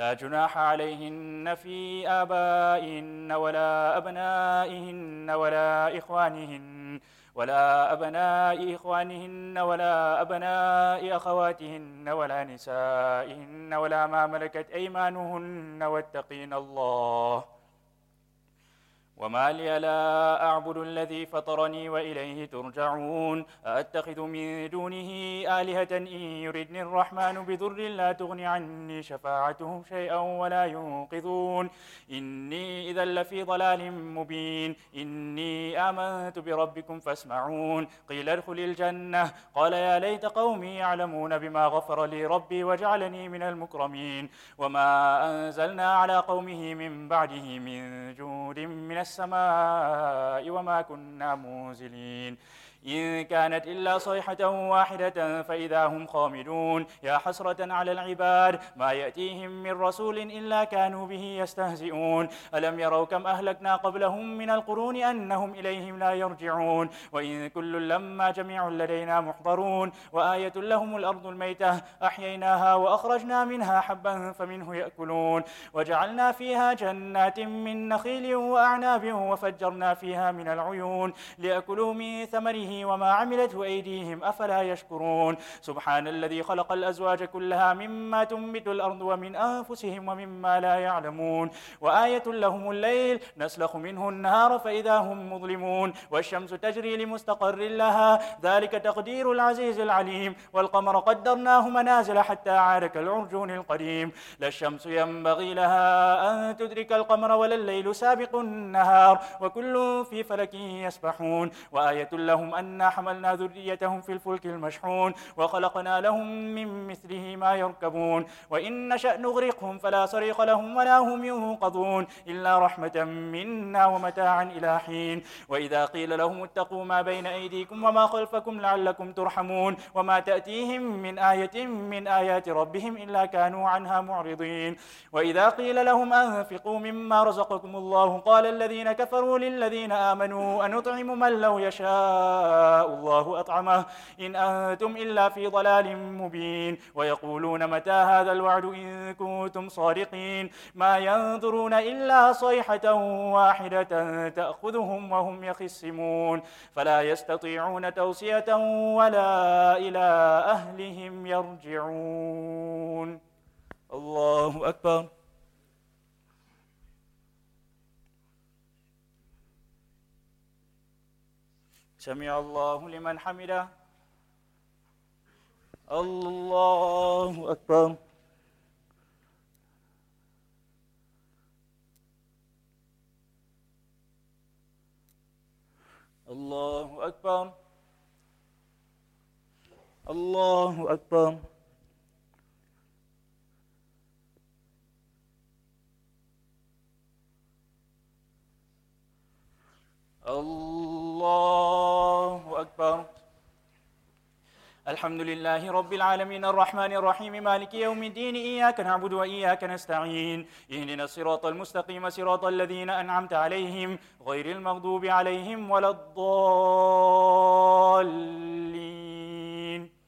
لا جناح عليهن في آبائهن ولا أبنائهن ولا أبناء إخوانهن ولا أبناء أخواتهن ولا نسائهن ولا ما ملكت أيمانهن واتقين الله. وما لي لا أعبد الذي فطرني وإليه ترجعون. أأتخذ من دونه آلهة إن يردني الرحمن بضر لا تغن عني شفاعتهم شيئا ولا ينقذون. إني إذا لفي ضلال مبين. إني آمنت بربكم فاسمعون. قيل ادخل الجنة قال يا ليت قومي يعلمون بما غفر لي ربي وجعلني من المكرمين. وما أنزلنا على قومه من بعده من جود من السماء وما كنا منزلين. إن كانت إلا صيحة واحدة فإذا هم خامدون. يا حسرة على العباد ما يأتيهم من رسول إلا كانوا به يستهزئون. ألم يروا كم أهلكنا قبلهم من القرون أنهم إليهم لا يرجعون. وإن كل لما جميع لدينا محضرون. وآية لهم الأرض الميتة أحييناها وأخرجنا منها حبا فمنه يأكلون. وجعلنا فيها جنات من نخيل وأعناب وفجرنا فيها من العيون ليأكلوا من ثمره وما عملته أيديهم أفلا يشكرون. سبحان الذي خلق الأزواج كلها مما تنبت الأرض ومن أنفسهم ومما لا يعلمون. وآية لهم الليل نسلخ منه النهار فإذا هم مظلمون. والشمس تجري لمستقر لها ذلك تقدير العزيز العليم. والقمر قدرناه منازل حتى عاد كالعرجون القديم. لا الشمس ينبغي لها أن تدرك القمر ولا الليل سابق النهار وكل في فلك يسبحون. وآية لهم أنا حملنا ذريتهم في الفلك المشحون وخلقنا لهم من مثله ما يركبون. وإن نشأ نغرقهم فلا صريخ لهم ولا هم ينقذون إلا رحمة منا ومتاعا إلى حين. وإذا قيل لهم اتقوا ما بين أيديكم وما خلفكم لعلكم ترحمون. وما تأتيهم من آية من آيات ربهم إلا كانوا عنها معرضين. وإذا قيل لهم أنفقوا مما رزقكم الله قال الذين كفروا للذين آمنوا أنطعم من لو يشاء الله أطعمه إن أنتم إلا في ضلال مبين. ويقولون متى هذا الوعد إن كنتم صادقين. ما ينظرون إلا صيحة واحدة تأخذهم وهم يخصمون فلا يستطيعون توصية ولا إلى أهلهم يرجعون. الله أكبر. سمع الله لمن حمده. الله أكبر. الله أكبر. الله أكبر. الله أكبر. الحمد لله رب العالمين الرحمن الرحيم مالك يوم الدين إياك نعبد وإياك نستعين اهدنا الصراط المستقيم صراط الذين أنعمت عليهم غير المغضوب عليهم ولا الضالين.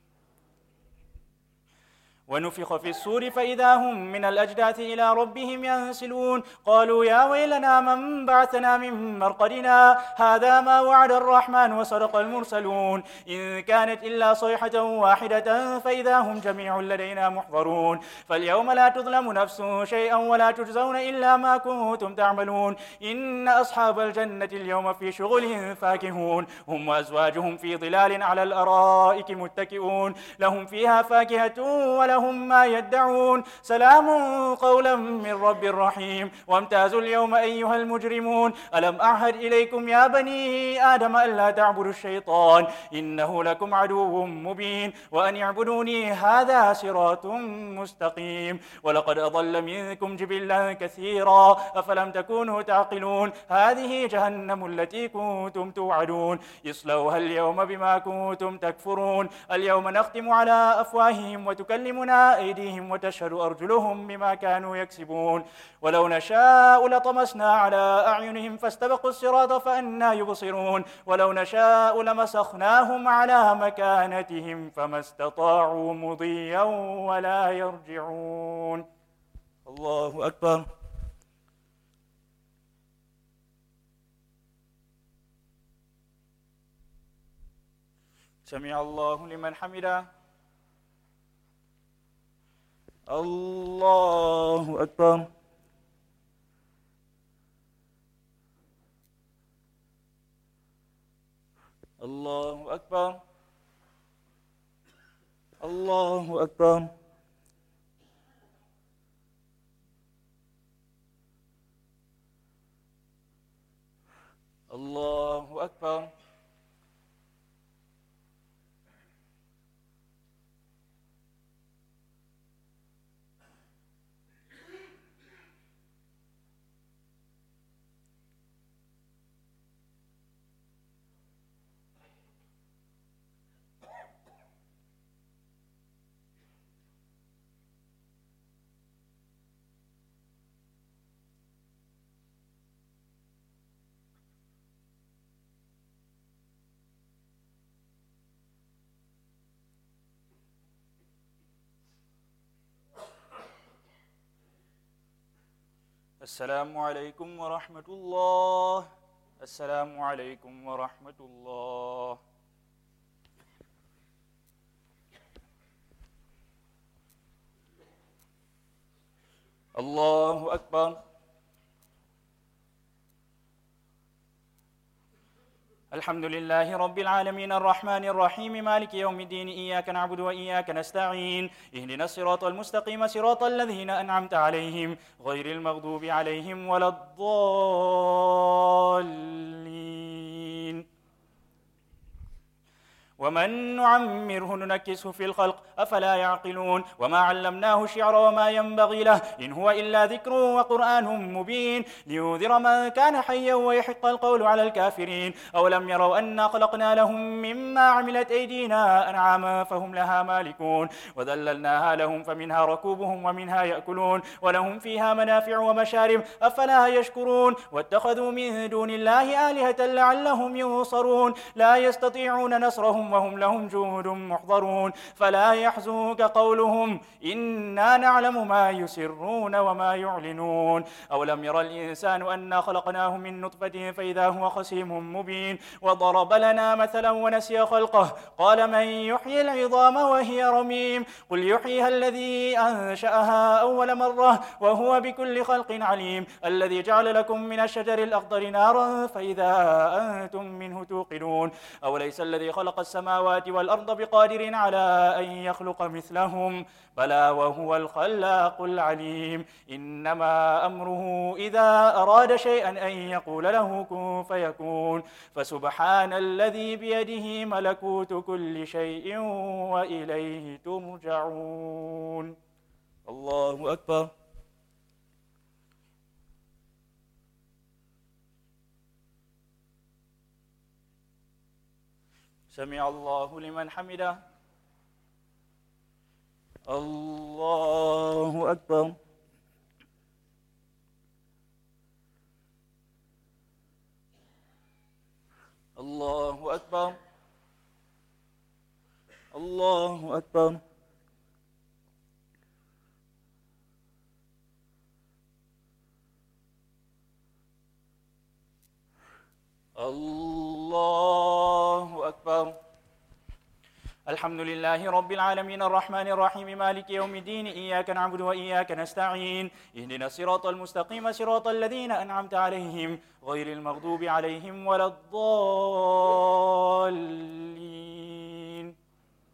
ونفخ في الصور فإذا هم من الأجداث إلى ربهم ينسلون. قالوا يا ويلنا من بعثنا من مرقدنا هذا ما وعد الرحمن وصدق المرسلون. إن كانت إلا صيحة واحدة فإذا هم جميع لدينا محضرون. فاليوم لا تظلم نفس شيئا ولا تجزون إلا ما كنتم تعملون. إن أصحاب الجنة اليوم في شغلهم فاكهون هم وأزواجهم في ظلال على الأرائك متكئون. لهم فيها فاكهة ولهم ما يدعون. سلام قولا من رب رحيم. وامتازوا اليوم أيها المجرمون. ألم أعهد إليكم يا بني آدم ألا تعبدوا الشيطان إنه لكم عدو مبين وأن يعبدوني هذا صراط مستقيم. ولقد أضل منكم جبلا كثيرا أفلم تكونوا تعقلون. هذه جهنم التي كنتم توعدون اصلوها اليوم بما كنتم تكفرون. اليوم نختم على أفواههم وتكلمنا أيديهم وتشهد أرجلهم بما كانوا يكسبون. ولو نشاء لطمسنا على أعينهم فاستبقوا الصراط فأنى يبصرون. ولو نشاء لمسخناهم على مكانتهم فما استطاعوا مضيا ولا يرجعون. الله أكبر. سمع الله لمن حمده. الله أكبر. الله أكبر. الله أكبر. الله أكبر. السلام عليكم ورحمة الله. السلام عليكم ورحمة الله. الله أكبر. الحمد لله رب العالمين الرحمن الرحيم مالك يوم الدين إياك نعبد وإياك نستعين اهدنا الصراط المستقيم صراط الذين أنعمت عليهم غير المغضوب عليهم ولا الضالين. ومن نعمره ننكسه في الخلق أفلا يعقلون. وما علمناه الشعر وما ينبغي له إن هو إلا ذكر وقرآن مبين لينذر من كان حيا ويحق القول على الكافرين. أولم يروا أنا خلقنا لهم مما عملت أيدينا أنعاما فهم لها مالكون وذللناها لهم فمنها ركوبهم ومنها يأكلون ولهم فيها منافع ومشارب أفلا يشكرون. واتخذوا من دون الله آلهة لعلهم ينصرون لا يستطيعون نصرهم وهم لهم جند محضرون. فلا يحزنك قولهم إنا نعلم ما يسرون وما يعلنون. أولم يرى الإنسان أنا خلقناه من نطفة فإذا هو خصيم مبين وضرب لنا مثلا ونسي خلقه قال من يحيي العظام وهي رميم قل يحييها الذي أنشأها أول مرة وهو بكل خلق عليم الذي جعل لكم من الشجر الأخضر نارا فإذا أنتم منه توقدون. أوليس الذي خلق السماوات والأرض بقادر على أن يخلق مثلهم بلى وهو الخلاق العليم. إنما أمره إذا أراد شيئا أن يقول له كن فيكون. فسبحان الذي بيده ملكوت كل شيء وإليه ترجعون. الله أكبر. سمع الله لمن حمده. الله أكبر. الله أكبر. الله أكبر. الله أكبر. الحمد لله رب العالمين الرحمن الرحيم مالك يوم الدين إياك نعبد وإياك نستعين اهدنا الصراط المستقيم صراط الذين أنعمت عليهم غير المغضوب عليهم ولا الضالين.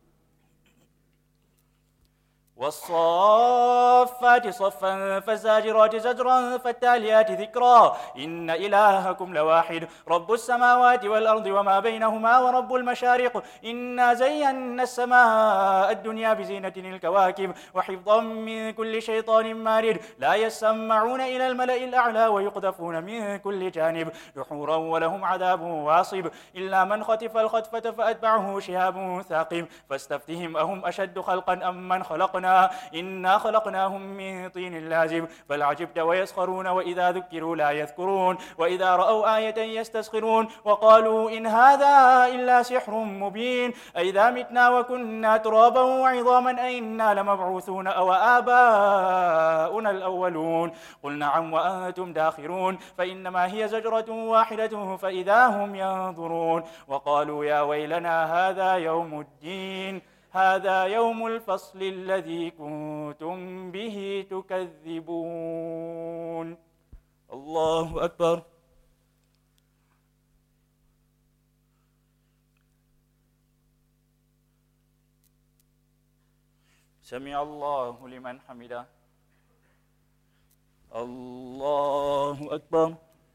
والصافات صفا فالزاجرات زجرا فالتاليات ذكرا إن إلهكم لواحد رب السماوات والأرض وما بينهما ورب المشارق إنا زينا السماء الدنيا بزينة الكواكب وحفظا من كل شيطان مارد لا يسمعون إلى الملأ الأعلى ويقذفون من كل جانب دحورا ولهم عذاب واصب إلا من خطف الخطفة فأتبعه شهاب ثاقب فاستفتهم أهم أشد خلقا أم من خلقنا الدنيا إنا خلقناهم من طين لازب بل عجبت ويسخرون وإذا ذكروا لا يذكرون وإذا رأوا آية يستسخرون وقالوا إن هذا إلا سحر مبين أئذا متنا وكنا ترابا وعظاما أئنا لمبعوثون أو آباؤنا الأولون قل نعم وأنتم داخرون فإنما هي زجرة واحدة فإذا هم ينظرون وقالوا يا ويلنا هذا يوم الدين هذا يوم الفصل الذي كنتم به تكذبون. الله أكبر. سمع الله لمن حمده. الله أكبر.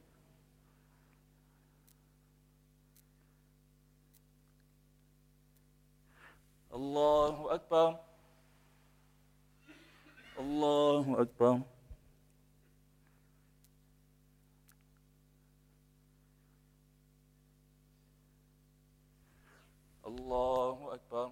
الله أكبر. الله أكبر. الله أكبر.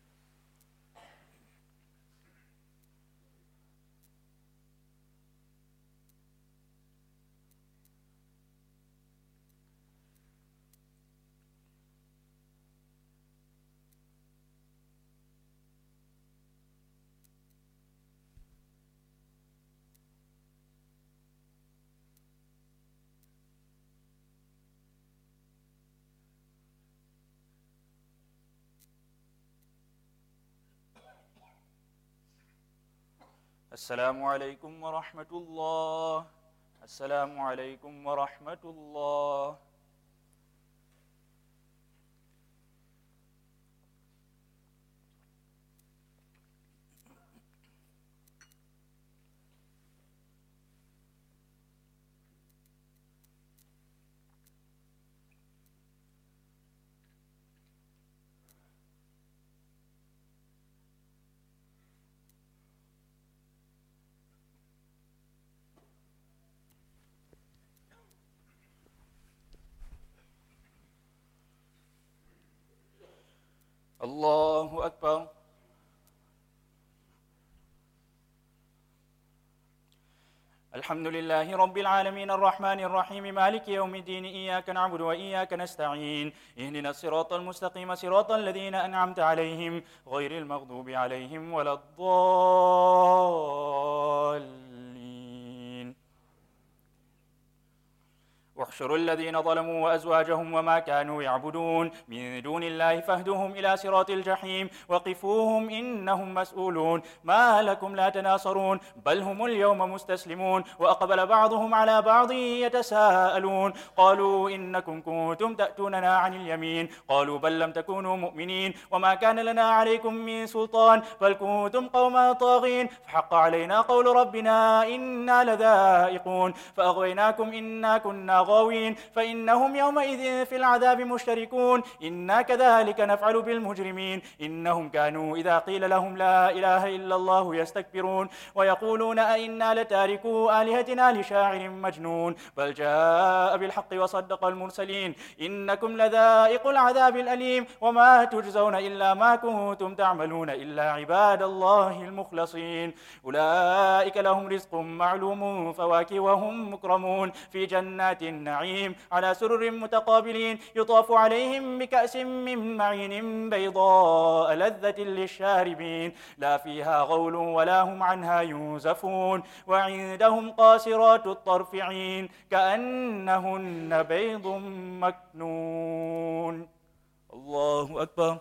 السلام عليكم ورحمة الله. السلام عليكم ورحمة الله. الله أكبر. الحمد لله رب العالمين الرحمن الرحيم مالك يوم الدين إياك نعبد وإياك نستعين اهدنا الصراط المستقيم صراط الذين أنعمت عليهم غير المغضوب عليهم ولا الضالين. واحشروا الذين ظلموا وأزواجهم وما كانوا يعبدون من دون الله فاهدوهم إلى صراط الجحيم وقفوهم إنهم مسؤولون ما لكم لا تناصرون بل هم اليوم مستسلمون وأقبل بعضهم على بعض يتساءلون قالوا إنكم كنتم تأتوننا عن اليمين قالوا بل لم تكونوا مؤمنين وما كان لنا عليكم من سلطان بل كنتم قوما طاغين فحق علينا قول ربنا إنا لذائقون فأغويناكم إنا كنا غاوين فإنهم يومئذ في العذاب مشتركون إنا كذلك نفعل بالمجرمين إنهم كانوا إذا قيل لهم لا إله إلا الله يستكبرون ويقولون أئنا لتاركو آلهتنا لشاعر مجنون بل جاء بالحق وصدق المرسلين إنكم لذائق العذاب الأليم وما تجزون إلا ما كنتم تعملون إلا عباد الله المخلصين أولئك لهم رزق معلوم فواكه وهم مكرمون في جنات النعيم على سرر متقابلين يطاف عليهم بكأس من معين بيضاء لذة للشاربين لا فيها غول ولا هم عنها ينزفون وعندهم قاصرات الطرف عين كأنهن بيض مكنون. الله أكبر.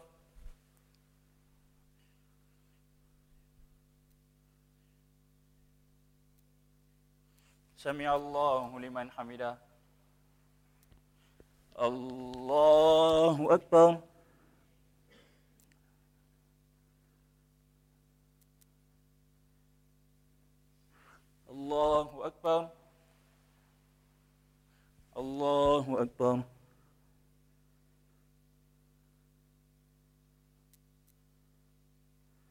سمع الله لمن حمده. الله أكبر. الله أكبر. الله أكبر.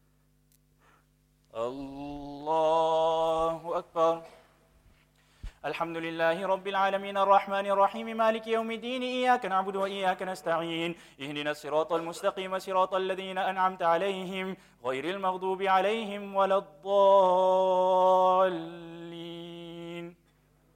الله أكبر. الحمد لله رب العالمين الرحمن الرحيم مالك يوم الدين إياك نعبد وإياك نستعين اهدنا الصراط المستقيم صراط الذين أنعمت عليهم غير المغضوب عليهم ولا الضالين.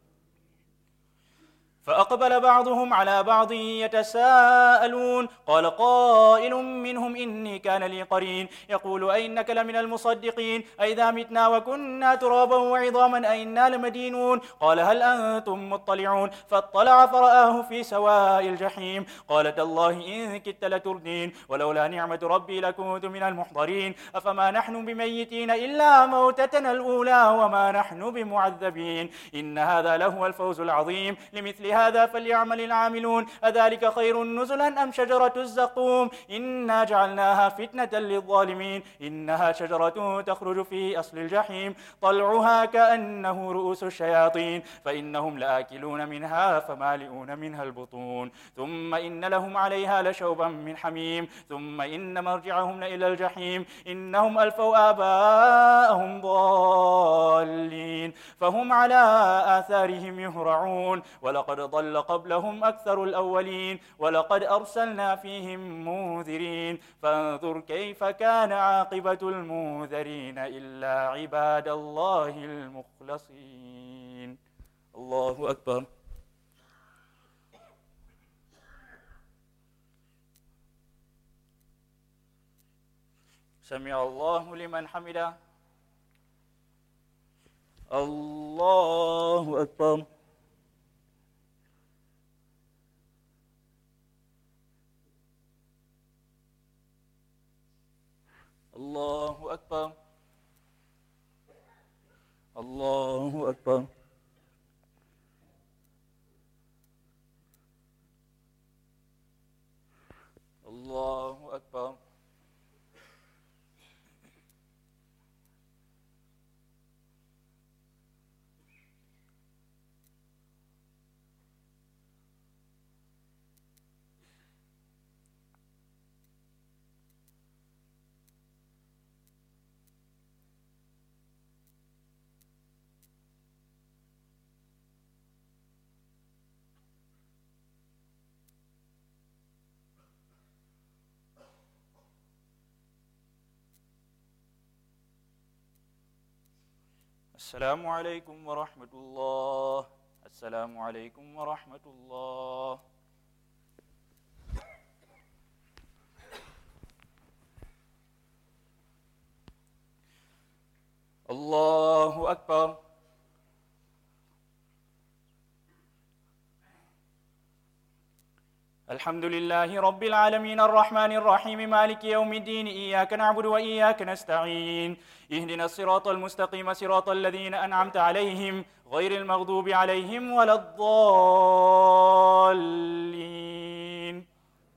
فأقبل بعضهم على بعض يتساءلون قال قائل منهم إني كان لي قرين يقول أئنك لمن المصدقين أئذا متنا وكنا ترابا وعظاما أئنا لمدينون قال هل أنتم مطلعون فاطلع فرآه في سواء الجحيم قال تالله إن كدت لتردين ولولا نعمة ربي لكنت من المحضرين أفما نحن بميتين إلا موتتنا الأولى وما نحن بمعذبين إن هذا لهو الفوز العظيم لمثل هذا فليعمل العاملون أذلك خير نزلا أم شجرة الزقوم إنا جعلناها فتنة للظالمين إنها شجرة تخرج في أصل الجحيم طلعها كأنه رؤوس الشياطين فإنهم لآكلون منها فمالئون منها البطون ثم إن لهم عليها لشوبا من حميم ثم إن مرجعهم إلى الجحيم إنهم ألفوا آباءهم ضالين فهم على آثارهم يهرعون ولقد ضل قبلهم أكثر الأولين ولقد أرسلنا فيهم منذرين فانظر كيف كان عاقبة المنذرين إلا عباد الله المخلصين. الله أكبر. سمع الله لمن حمده. الله أكبر. الله أكبر. الله أكبر. الله أكبر. السلام عليكم ورحمة الله. السلام عليكم ورحمة الله. الله أكبر. الحمد لله رب العالمين الرحمن الرحيم مالك يوم الدين إياك نعبد وإياك نستعين اهدنا الصراط المستقيم صراط الذين أنعمت عليهم غير المغضوب عليهم ولا الضالين.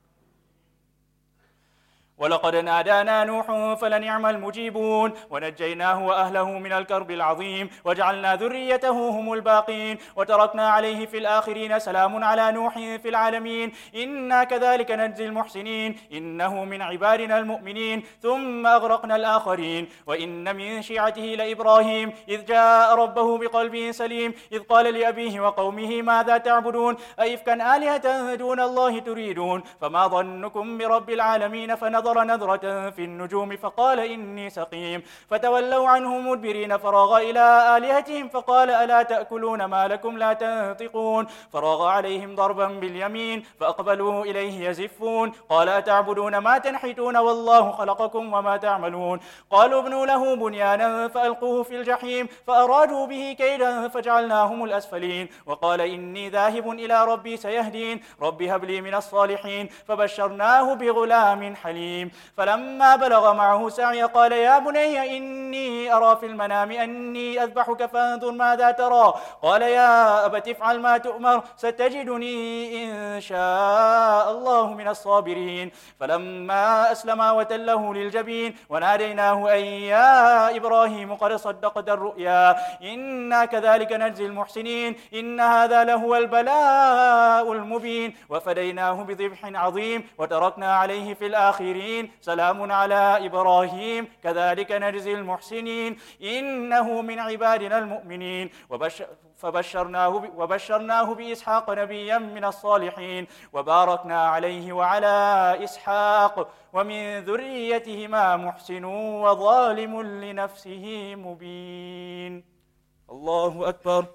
ولقد نادانا نوح فلنعم المجيبون ونجيناه وأهله من الكرب العظيم وجعلنا ذريته هم الباقين وتركنا عليه في الآخرين سلام على نوح في العالمين إنا كذلك نجزي المحسنين إنه من عبادنا المؤمنين ثم أغرقنا الآخرين وإن من شيعته لإبراهيم إذ جاء ربه بقلب سليم إذ قال لأبيه وقومه ماذا تعبدون أئفكا آلهة دون الله تريدون فما ظنكم برب العالمين فنظر نظرة في النجوم فقال إني سقيم فتولوا عنه مدبرين فراغ إلى آلهتهم فقال ألا تأكلون ما لكم لا تنطقون فراغ عليهم ضربا باليمين فأقبلوا إليه يزفون قال أتعبدون ما تنحتون والله خلقكم وما تعملون قالوا ابنوا له بنيانا فألقوه في الجحيم فأرادوا به كيدا فجعلناهم الأسفلين وقال إني ذاهب إلى ربي سيهدين رب هب لي من الصالحين فبشرناه بغلام حليم فلما بلغ معه سعي قال يا بني إني أرى في المنام أني أذبحك فانظر ماذا ترى قال يا أبت افعل ما تؤمر ستجدني إن شاء الله من الصابرين فلما أسلما وتله للجبين وناديناه أن يا إبراهيم قد صدقت الرؤيا إنا كذلك نجزي المحسنين إن هذا لهو البلاء المبين وفديناه بذبح عظيم وتركنا عليه في الآخرين سلام على إبراهيم كذلك نجزي المحسنين إنه من عبادنا المؤمنين وبشرناه بإسحاق نبيا من الصالحين وباركنا عليه وعلى إسحاق ومن ذريتهما محسن وظالم لنفسه مبين. الله أكبر.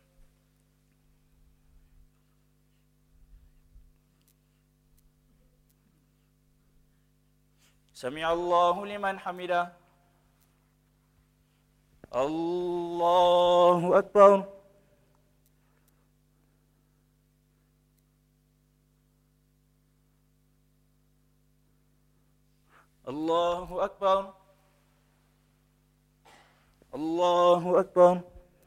سمع الله لمن حمده. الله أكبر. الله أكبر. الله أكبر.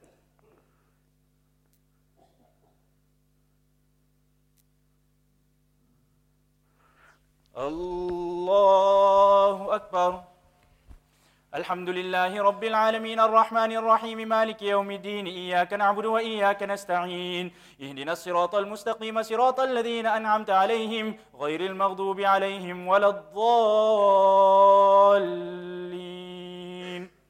الله أكبر. الحمد لله رب العالمين الرحمن الرحيم مالك يوم الدين إياك نعبد وإياك نستعين اهدنا الصراط المستقيم صراط الذين أنعمت عليهم غير المغضوب عليهم ولا الضالين.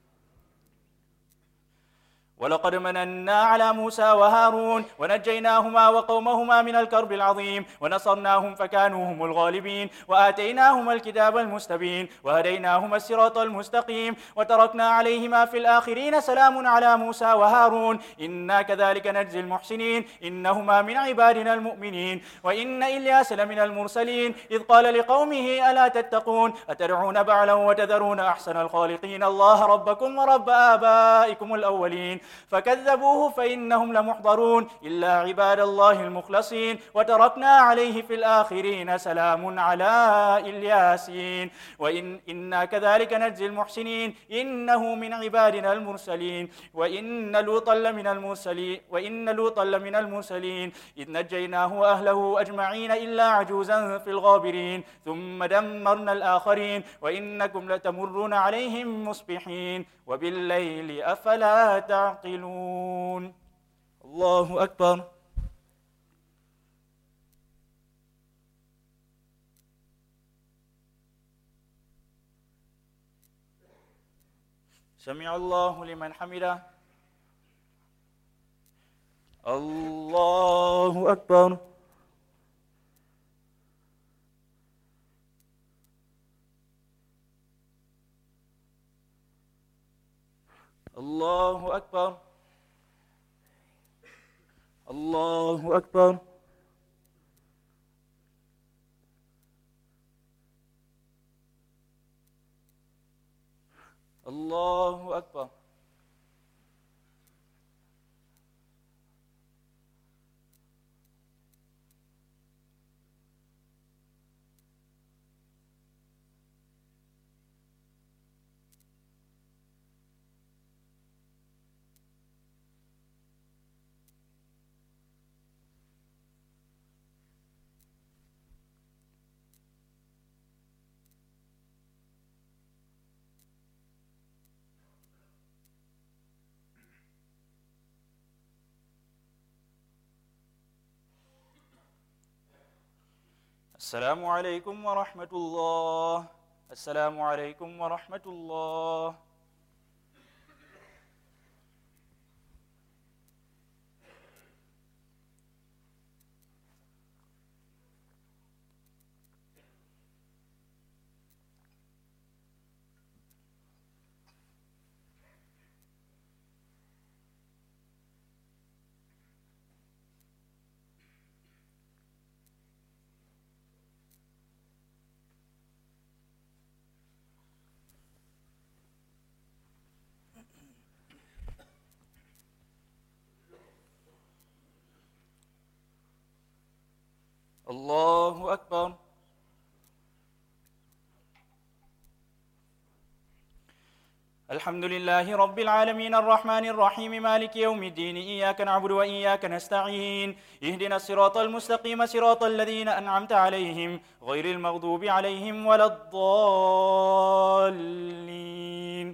ولقد مننا على موسى وهارون ونجيناهما وقومهما من الكرب العظيم ونصرناهم فكانوا هم الغالبين وآتيناهما الكتاب المستبين وهديناهما الصراط المستقيم وتركنا عليهما في الآخرين سلام على موسى وهارون إنا كذلك نجزي المحسنين إنهما من عبادنا المؤمنين. وإن إلياس لمن المرسلين إذ قال لقومه ألا تتقون أتدعون بعلا وتذرون أحسن الخالقين الله ربكم ورب آبائكم الأولين فكذبوه فإنهم لمحضرون إلا عباد الله المخلصين وتركنا عليه في الآخرين سلام على الياسين. إنا كذلك نجزي المحسنين إنه من عبادنا المرسلين. وإن لوطا لمن المرسلين إذ نجيناه وأهله أجمعين إلا عجوزا في الغابرين ثم دمرنا الآخرين وإنكم لتمرون عليهم مصبحين وبالليل أفلا تعقلون. الله أكبر. سمع الله لمن حمده. الله أكبر. الله أكبر. الله أكبر. الله أكبر. السلام عليكم ورحمة الله. السلام عليكم ورحمة الله. الله أكبر. الحمد لله رب العالمين الرحمن الرحيم مالك يوم الدين إياك نعبد وإياك نستعين اهدنا الصراط المستقيم صراط الذين أنعمت عليهم غير المغضوب عليهم ولا الضالين.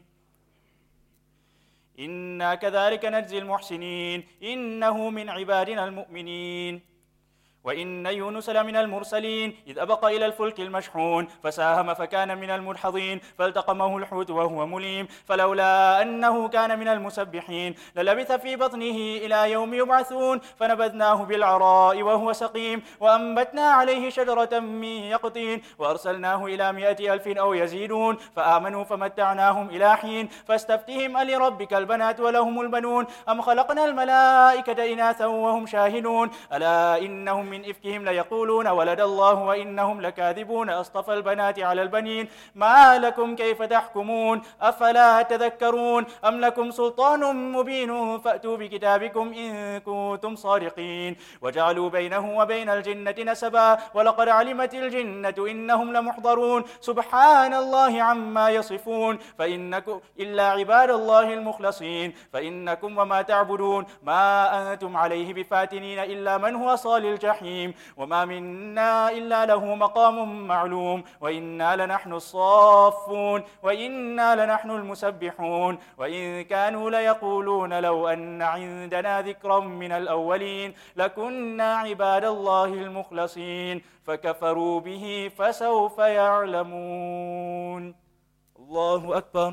إنا كذلك نجزي المحسنين إنه من عبادنا المؤمنين. وإن يونس لمن المرسلين إذ أبق إلى الفلك المشحون فساهم فكان من المدحضين فالتقمه الحوت وهو مليم فلولا أنه كان من المسبحين للبث في بطنه إلى يوم يبعثون فنبذناه بالعراء وهو سقيم وأنبتنا عليه شجرة من يقطين وأرسلناه إلى 100,000 أو يزيدون فآمنوا فمتعناهم إلى حين فاستفتهم ألربك البنات ولهم البنون أم خلقنا الملائكة إناثا وهم شاهدون ألا إنهم من إفكهم ليقولون ولد الله وإنهم لكاذبون أصطفى البنات على البنين ما لكم كيف تحكمون أفلا تذكرون أم لكم سلطان مبين فأتوا بكتابكم إن كنتم صادقين وجعلوا بينه وبين الجنة نسبا ولقد علمت الجنة إنهم لمحضرون سبحان الله عما يصفون فإنكم إلا عباد الله المخلصين فإنكم وما تعبدون ما أنتم عليه بفاتنين إلا من هو صال الجحيم وما منا إلا له مقام معلوم وإنا لنحن الصافون وإنا لنحن المسبحون وإن كانوا ليقولون لو أن عندنا ذكرا من الأولين لكنا عباد الله المخلصين فكفروا به فسوف يعلمون. الله أكبر.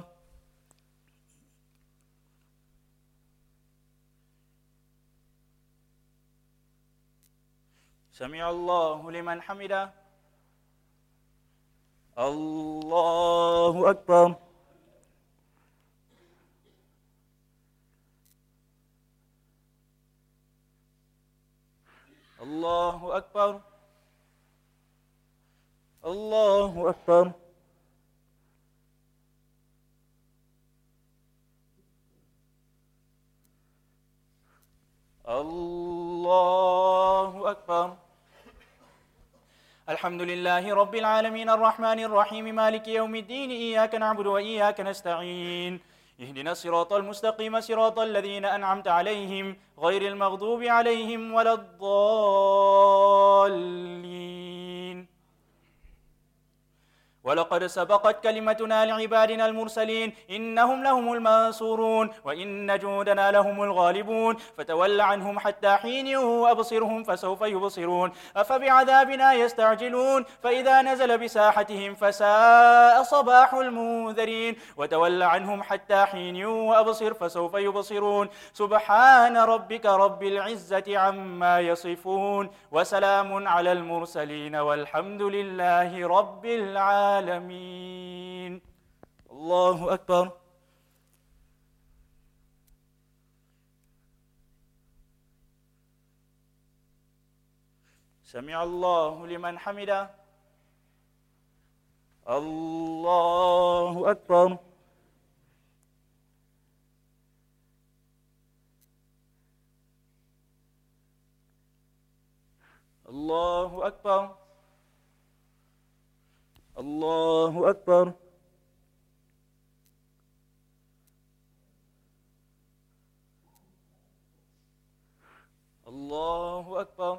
سمع الله لمن حمده. الله أكبر. الله أكبر. الله أكبر. الله أكبر. الحمد لله رب العالمين الرحمن الرحيم مالك يوم الدين إياك نعبد وإياك نستعين اهدنا الصراط المستقيم صراط الذين أنعمت عليهم غير المغضوب عليهم ولا الضالين. ولقد سبقت كلمتنا لعبادنا المرسلين إنهم لهم المنصورون وإن جندنا لهم الغالبون فتول عنهم حتى حين وأبصرهم فسوف يبصرون أفبعذابنا يستعجلون فإذا نزل بساحتهم فساء صباح المنذرين وتول عنهم حتى حين وأبصر فسوف يبصرون سبحان ربك رب العزة عما يصفون وسلام على المرسلين والحمد لله رب العالمين. الله أكبر. سمع الله لمن حمده. الله أكبر. الله أكبر. الله أكبر. الله أكبر.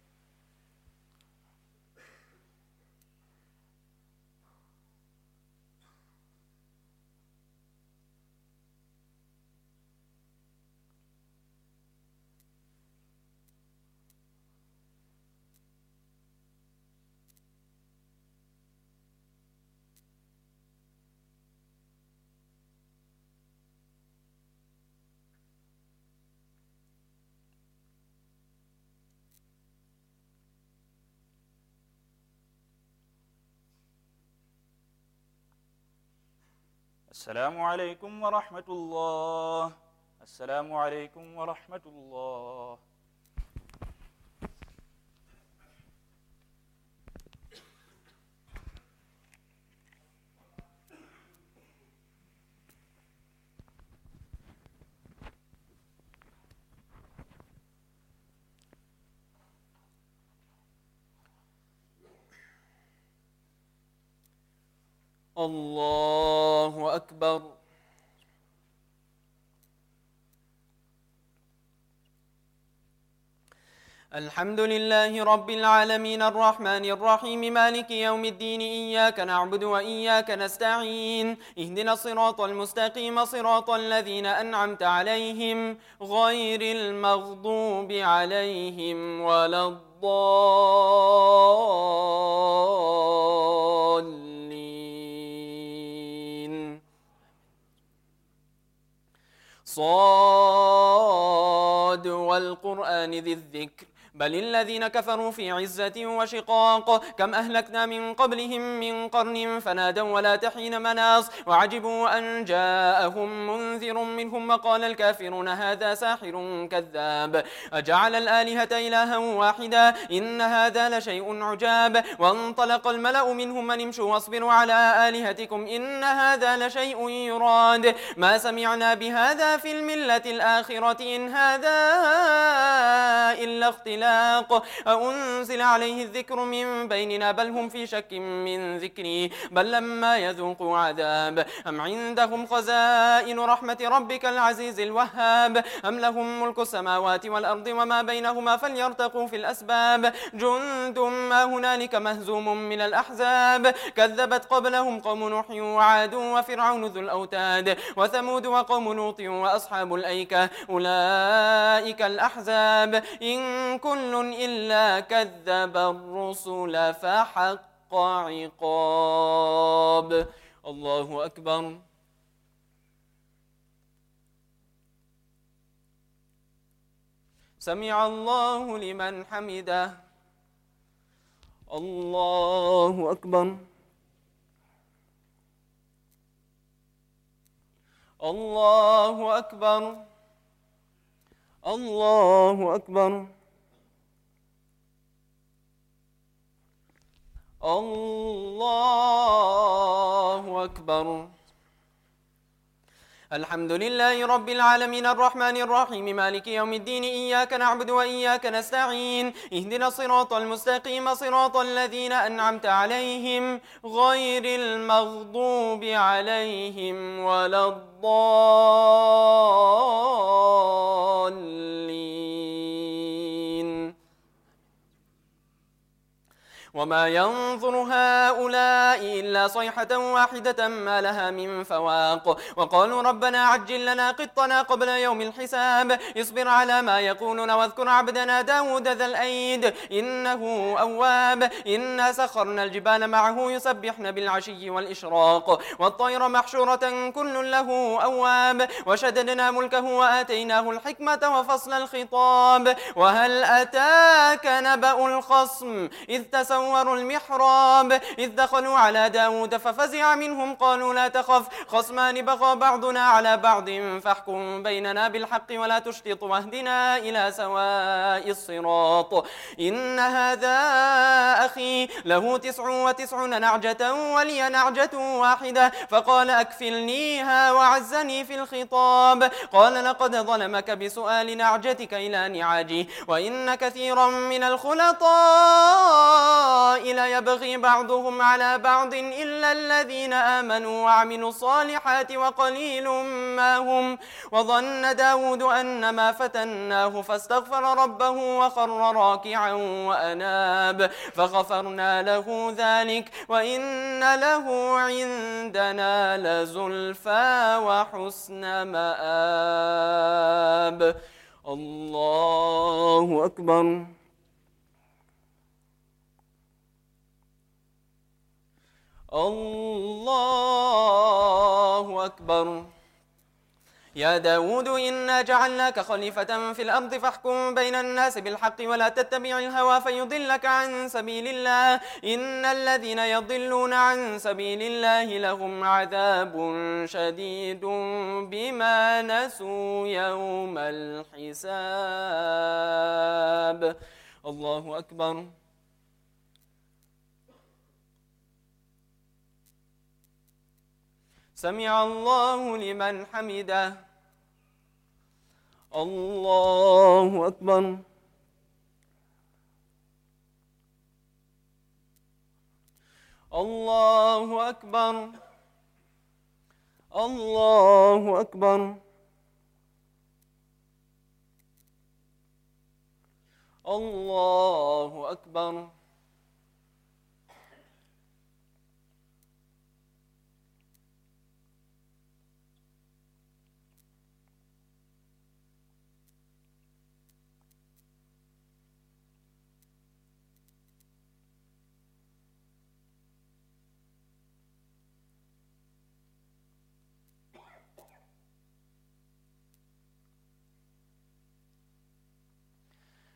السلام عليكم ورحمة الله. السلام عليكم ورحمة الله. الله أكبر. الحمد لله رب العالمين الرحمن الرحيم مالك يوم الدين إياك نعبد وإياك نستعين اهدنا الصراط المستقيم صراط الذين أنعمت عليهم غير المغضوب عليهم ولا الضالين الضالين. صاد والقرآن ذي الذكر بل الذين كفروا في عزة وشقاق كم أهلكنا من قبلهم من قرن فنادوا ولا تحين مناص وعجبوا أن جاءهم منذر منهم وقال الكافرون هذا ساحر كذاب أجعل الآلهة إلها واحدا إن هذا لشيء عجاب وانطلق الملأ منهم من امشوا واصبروا على آلهتكم إن هذا لشيء يراد ما سمعنا بهذا في الملة الآخرة إن هذا إلا اختلاق أأنزل عليه الذكر من بيننا بل هم في شك من ذكري بل لما يذوقوا عذاب أم عندهم خزائن رحمة ربك العزيز الوهاب أم لهم ملك السماوات والأرض وما بينهما فليرتقوا في الأسباب جند ما هنالك مهزوم من الأحزاب كذبت قبلهم قوم نوح وعاد وفرعون ذو الأوتاد وثمود وقوم لوط وأصحاب الأيكة أولئك الأحزاب إن كل إلا كذب الرسل فحق عقاب. الله أكبر. سمع الله لمن حمده. الله أكبر. الله أكبر. الله أكبر. الله أكبر. الحمد لله رب العالمين الرحمن الرحيم مالك يوم الدين إياك نعبد وإياك نستعين اهدنا الصراط المستقيم صراط الذين أنعمت عليهم غير المغضوب عليهم ولا الضالين. وما ينظر هؤلاء إلا صيحة واحدة ما لها من فواق وقالوا ربنا عجل لنا قطنا قبل يوم الحساب اصبر على ما يقولون واذكر عبدنا داود ذا الأيد إنه أواب إنا سخرنا الجبال معه يسبحن بالعشي والإشراق والطير محشورة كل له أواب وشددنا ملكه وآتيناه الحكمة وفصل الخطاب وهل أتاك نبأ الخصم إذ تسوروا المحراب إذ دخلوا على داود ففزع منهم قالوا لا تخف خصمان بغى بعضنا على بعض فاحكم بيننا بالحق ولا تشطط واهدنا إلى سواء الصراط إن هذا أخي له 99 نعجة ولي نعجة واحدة فقال أكفلنيها وعزني في الخطاب قال لقد ظلمك بسؤال نعجتك إلى نعاجه وإن كثيرا من الخلطاء إلى يبغي بعضهم على بعض إلا الذين آمنوا وعملوا الصالحات وقليل ما هم وظن داود أن ما فتناه فاستغفر ربه وخر راكعا وأناب فغفرنا له ذلك وإن له عندنا لزلفى وحسن مآب. الله أكبر. الله أكبر. يا داود إنا جعلناك خليفة في الأرض فاحكم بين الناس بالحق ولا تتبع الهوى فيضلك عن سبيل الله إن الذين يضلون عن سبيل الله لهم عذاب شديد بما نسوا يوم الحساب. الله أكبر. سمع الله لمن حمده. الله أكبر. الله أكبر. الله أكبر. الله أكبر.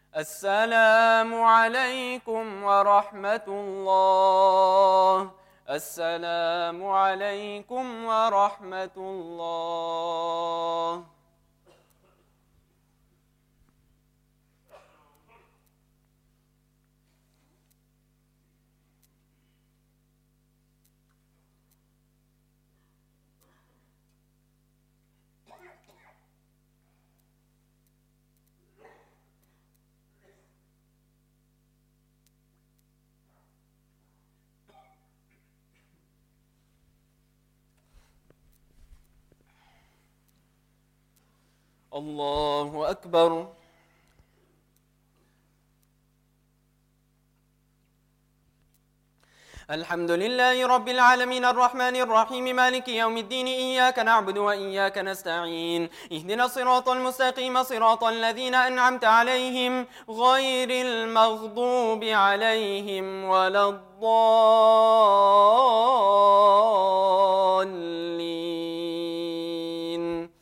السلام عليكم ورحمة الله. السلام عليكم ورحمة الله. الله أكبر. الحمد لله رب العالمين الرحمن الرحيم مالك يوم الدين إياك نعبد وإياك نستعين اهدنا الصراط المستقيم صراط الذين أنعمت عليهم غير المغضوب عليهم ولا الضالين.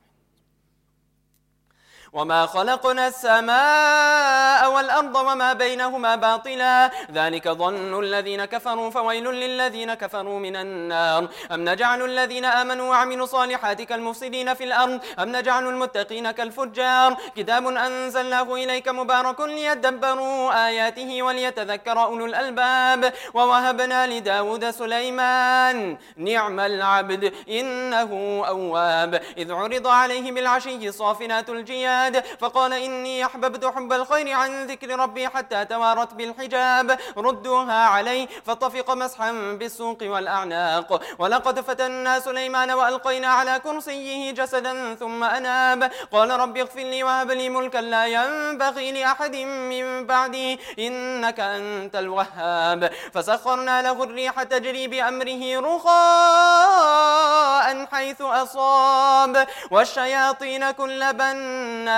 وما خلقنا السماء والأرض وما بينهما باطلا ذلك ظن الذين كفروا فويل للذين كفروا من النار. أم نجعل الذين آمنوا وعملوا الصالحات كالمفسدين في الأرض أم نجعل المتقين كالفجار. كتاب أنزلناه إليك مبارك ليدبروا آياته وليتذكر أولو الألباب. ووهبنا لداود سليمان نعم العبد إنه أواب إذ عرض عليه بالعشي صافنات الجياد فقال إني أحببت حب الخير عن ذكر ربي حتى توارت بالحجاب ردوها علي فطفق مسحا بالسوق والأعناق. ولقد فتنا سليمان وألقينا على كرسيه جسدا ثم أناب قال رب اغفر لي وهب لي ملكا لا ينبغي لأحد من بعدي إنك أنت الوهاب. فسخرنا له الريح تجري بأمره رخاء حيث أصاب والشياطين كل بناء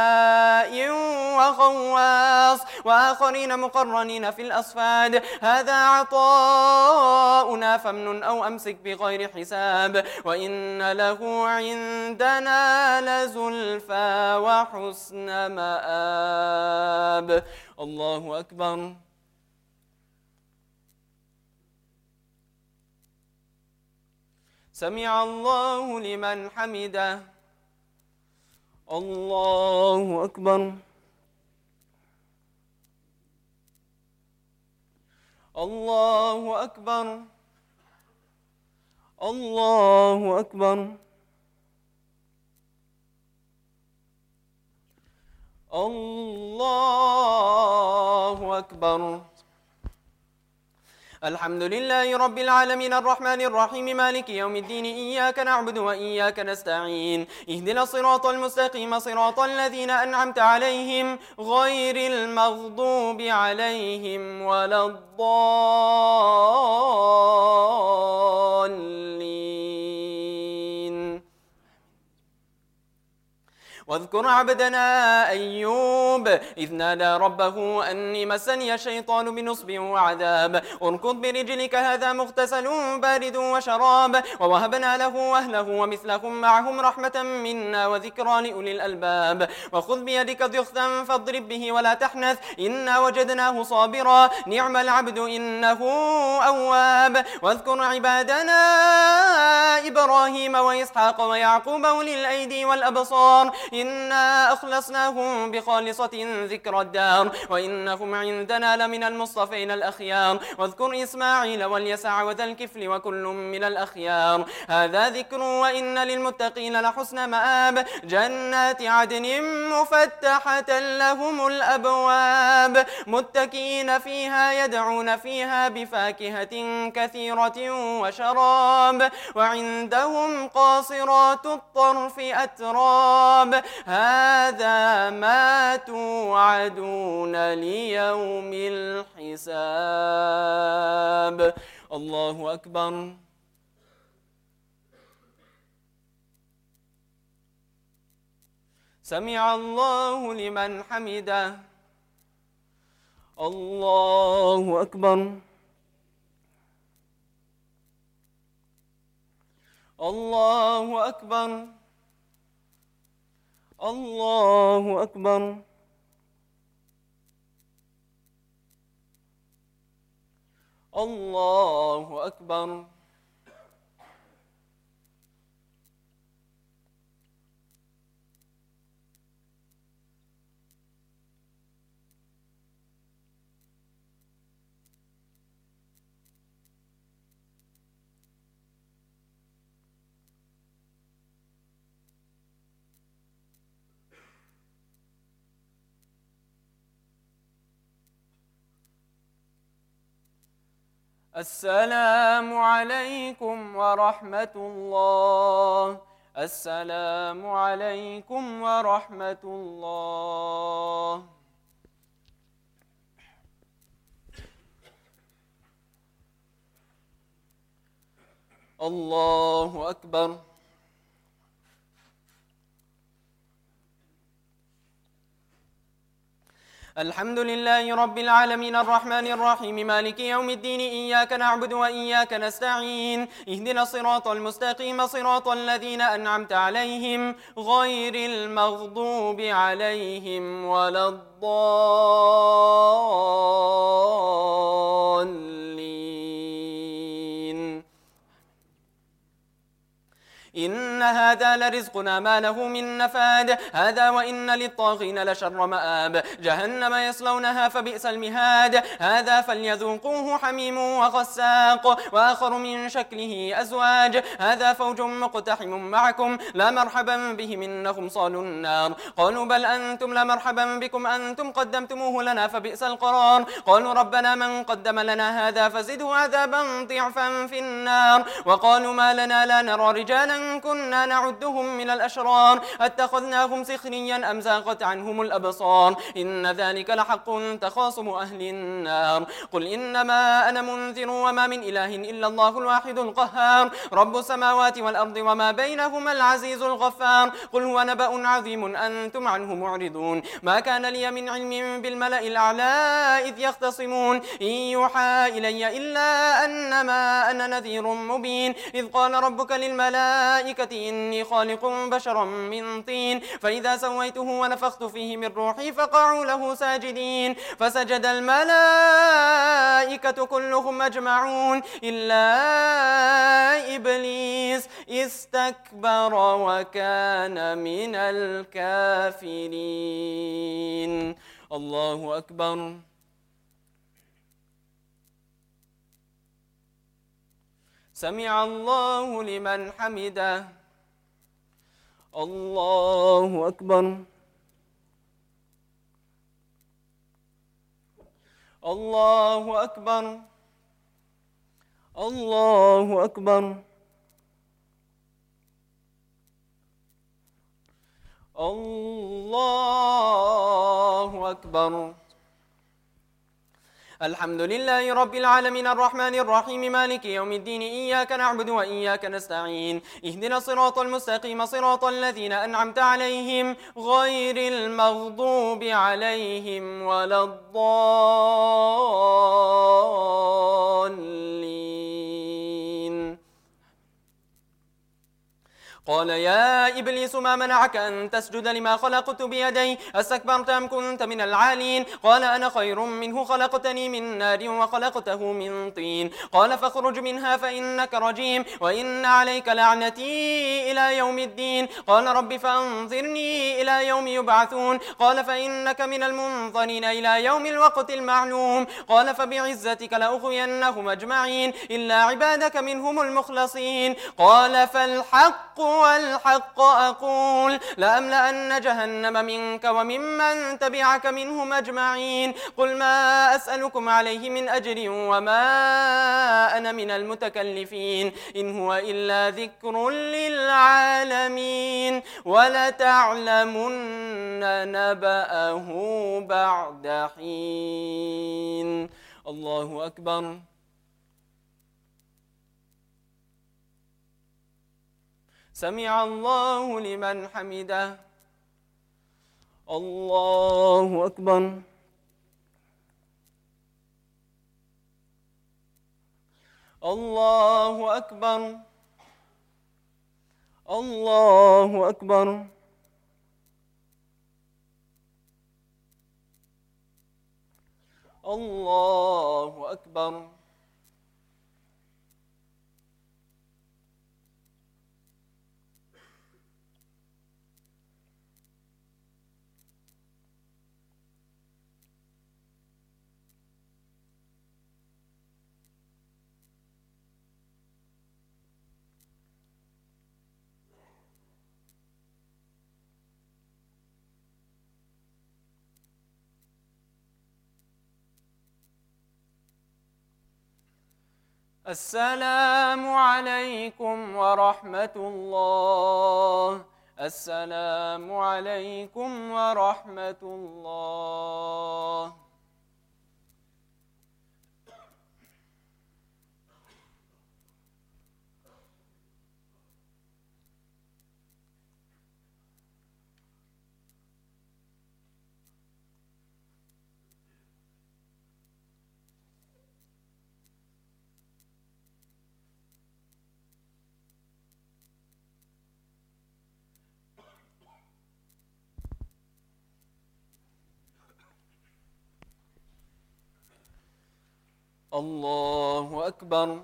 وغواص وآخرين مقرنين في الأصفاد هذا عطاؤنا فامنن أو أمسك بغير حساب وإن له عندنا لزلفى وحسن مآب. الله أكبر. سمع الله لمن حمده. الله أكبر. الله أكبر. الله أكبر. الله أكبر. الحمد لله رب العالمين الرحمن الرحيم مالك يوم الدين إياك نعبد وإياك نستعين اهدنا الصراط المستقيم صراط الذين أنعمت عليهم غير المغضوب عليهم ولا الضالين. واذكر عبدنا أيوب إذ نادى ربه أني مسني الشيطان بنصب وعذاب اركض برجلك هذا مغتسل بارد وشراب. ووهبنا له أهله ومثلهم معهم رحمة منا وذكرى لأولي الألباب. وخذ بيدك ضغثا فاضرب به ولا تحنث إنا وجدناه صابرا نعم العبد إنه أواب. واذكر عبادنا إبراهيم وإسحاق ويعقوب أولي الأيدي والأبصار إنا أخلصناهم بخالصة ذكر الدار وإنهم عندنا لمن المصطفين الأخيار. واذكر إسماعيل واليسع وذا الكفل وكل من الأخيار هذا ذكر وإن للمتقين لحسن مآب. جنات عدن مفتحة لهم الأبواب متكئين فيها يدعون فيها بفاكهة كثيرة وشراب. وعندهم قاصرات الطرف أتراب هذا ما توعدون ليوم الحساب. الله أكبر. سمع الله لمن حمده. الله أكبر. الله أكبر. الله أكبر. الله أكبر. السلام عليكم ورحمة الله. السلام عليكم ورحمة الله. الله أكبر. الحمد لله رب العالمين الرحمن الرحيم مالك يوم الدين إياك نعبد وإياك نستعين اهدنا الصراط المستقيم صراط الذين أنعمت عليهم غير المغضوب عليهم ولا الضالين. إن هذا لرزقنا ما له من نفاد هذا وإن للطاغين لشر مآب جهنم يصلونها فبئس المهاد هذا فليذوقوه حميم وغساق وآخر من شكله أزواج هذا فوج مقتحم معكم لا مرحبا بهم إنهم صالوا النار قالوا بل أنتم لا مرحبا بكم أنتم قدمتموه لنا فبئس القرار قالوا ربنا من قدم لنا هذا فزده عذابا ضعفا في النار وقالوا ما لنا لا نرى رجالا كنا نعدهم من الأشرار اتخذناهم سخريا أم زاغت عنهم الأبصار إن ذلك لحق تخاصم أهل النار قل إنما أنا منذر وما من إله إلا الله الواحد القهار رب السماوات والأرض وما بينهما العزيز الغفار قل هو نبأ عظيم أنتم عنه معرضون ما كان لي من علم بالملأ الأعلى إذ يختصمون إن يوحى إلي إلا أنما أنا نذير مبين إذ قال ربك للملائكة إني خالق بشرا من طين فإذا سويته ونفخت فيه من روحي فقعوا له ساجدين فسجد الملائكة كلهم أجمعون إلا إبليس استكبر وكان من الكافرين. الله أكبر. سمع الله لمن حمده. الله أكبر. الله أكبر. الله أكبر. الله أكبر. الحمد لله رب العالمين الرحمن الرحيم مالك يوم الدين إياك نعبد وإياك نستعين اهدنا الصراط المستقيم صراط الذين أنعمت عليهم غير المغضوب عليهم ولا الضالين. قال يا إبليس ما منعك أن تسجد لما خلقت بيدي أستكبرت أم كنت من العالين قال أنا خير منه خلقتني من نار وخلقته من طين قال فاخرج منها فإنك رجيم وإن عليك لعنتي إلى يوم الدين قال رب فأنظرني إلى يوم يبعثون قال فإنك من المنظرين إلى يوم الوقت المعلوم قال فبعزتك لأغوينهم أجمعين إلا عبادك منهم المخلصين قال فالحق والحق أقول لأملأن جهنم منك وممن تبعك منهم أجمعين قل ما أسألكم عليه من أجر وما أنا من المتكلفين إن هو إلا ذكر للعالمين ولتعلمن نبأه بعد حين. الله أكبر. سمع الله لمن حمده. الله أكبر. الله أكبر. الله أكبر. الله أكبر. السلام عليكم ورحمة الله. السلام عليكم ورحمة الله. الله أكبر.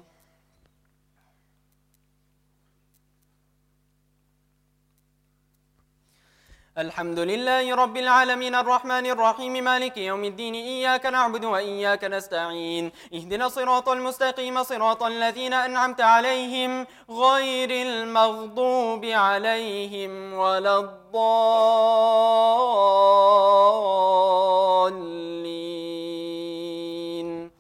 الحمد لله رب العالمين الرحمن الرحيم مالك يوم الدين إياك نعبد وإياك نستعين اهدنا الصراط المستقيم صراط الذين أنعمت عليهم غير المغضوب عليهم ولا الضالين.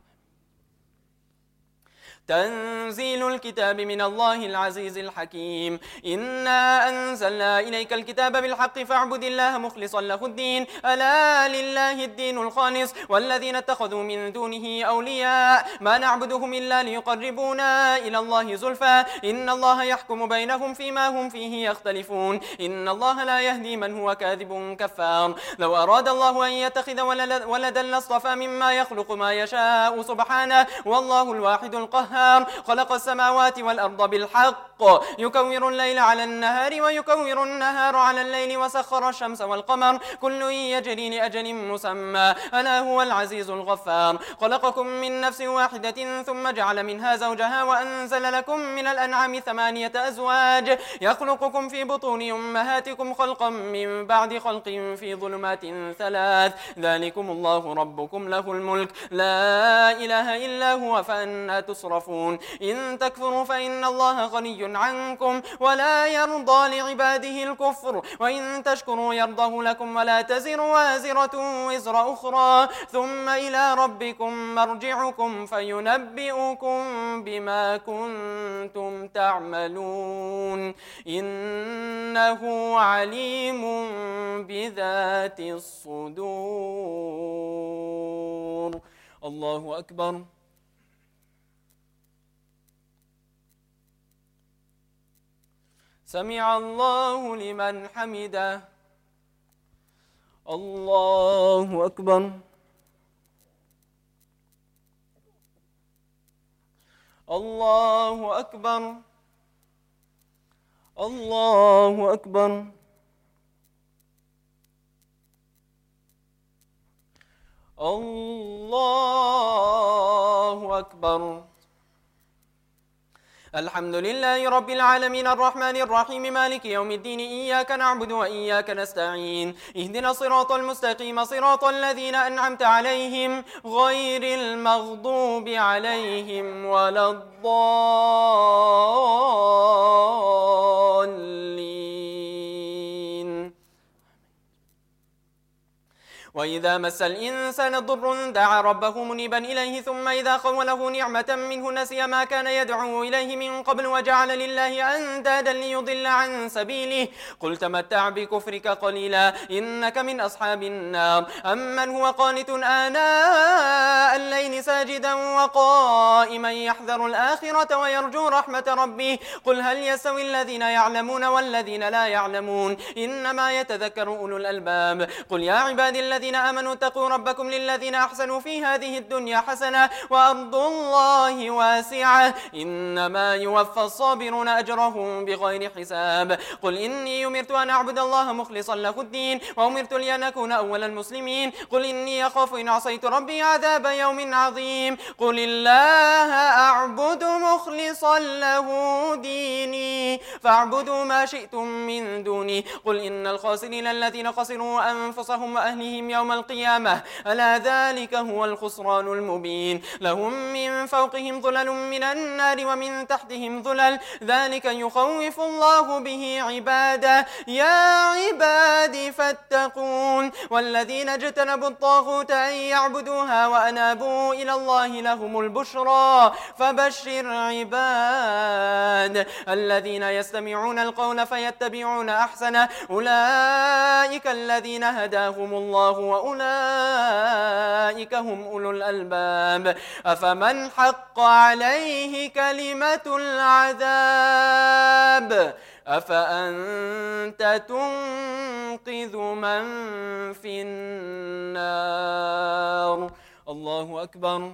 تنزيل الكتاب من الله العزيز الحكيم. إنا أنزلنا إليك الكتاب بالحق فاعبد الله مخلصا له الدين ألا لله الدين الخالص والذين اتخذوا من دونه أولياء ما نعبدهم إلا ليقربونا إلى الله زلفى إن الله يحكم بينهم فيما هم فيه يختلفون إن الله لا يهدي من هو كاذب كفار. لو أراد الله أن يتخذ ولدا لاصطفى مما يخلق ما يشاء سبحانه والله الواحد القهار. خلق السماوات والأرض بالحق يكور الليل على النهار ويكور النهار على الليل وسخر الشمس والقمر كل يجري لأجل مسمى ألا هو العزيز الغفار. خلقكم من نفس واحدة ثم جعل منها زوجها وأنزل لكم من الأنعام 8 أزواج يخلقكم في بطون أمهاتكم خلقا من بعد خلق في ظلمات 3 ذلكم الله ربكم له الملك لا إله إلا هو فأنى تصرفون. إن تكفروا فإن الله غني عنكم ولا يرضى لعباده الكفر وإن تشكروا يرضه لكم ولا تزر وازرة وزر أخرى ثم إلى ربكم مرجعكم فينبئكم بما كنتم تعملون إنه عليم بذات الصدور. الله أكبر. سمع الله لمن حمده. الله أكبر. الله أكبر. الله أكبر. الله أكبر. الحمد لله رب العالمين الرحمن الرحيم مالك يوم الدين إياك نعبد وإياك نستعين اهدنا الصراط المستقيم صراط الذين أنعمت عليهم غير المغضوب عليهم ولا الضالين. وإذا مس الإنسان ضر دعا ربه منيبا إليه ثم إذا خوله نعمة منه نسي ما كان يدعو إليه من قبل وجعل لله أندادا ليضل عن سبيله قل تمتع بكفرك قليلا إنك من أصحاب النار. أمن هو قانت آناء الليل ساجدا وقائما يحذر الآخرة ويرجو رحمة ربه قل هل يستوي الذين يعلمون والذين لا يعلمون إنما يتذكر أولو الألباب. قل يا عبادي الذين آمنوا اتقوا ربكم للذين أحسنوا في هذه الدنيا حسنة وأرض الله واسعة إنما يوفى الصابرون أجرهم بغير حساب. قل إني أمرت أن أعبد الله مخلصا له الدين وأمرت لأن أكون أول المسلمين. قل إني أخاف إن عصيت ربي عذاب يوم عظيم. قل الله أعبد مخلصا له ديني فاعبدوا ما شئتم من دوني قل إن الخاسرين الذين خسروا أنفسهم وأهلهم يوم القيامة ألا ذلك هو الخسران المبين لهم من فوقهم ظلل من النار ومن تحتهم ظلل ذلك يخوف الله به عباده يا عبادي فاتقون والذين اجتنبوا الطاغوت أن يعبدوها وأنابوا إلى الله لهم البشرى فبشر عباد الذين يستمعون القول فيتبعون أحسنه أولئك الذين هداهم الله وأولئك هم أولو الألباب أفمن حق عليه كلمة العذاب أفأنت تنقذ من في النار الله أكبر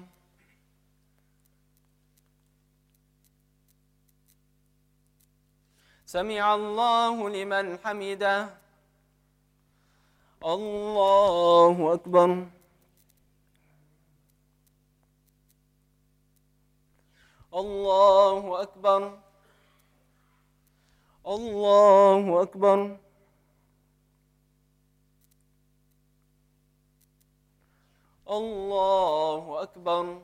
سمع الله لمن حمده الله أكبر الله أكبر الله أكبر الله أكبر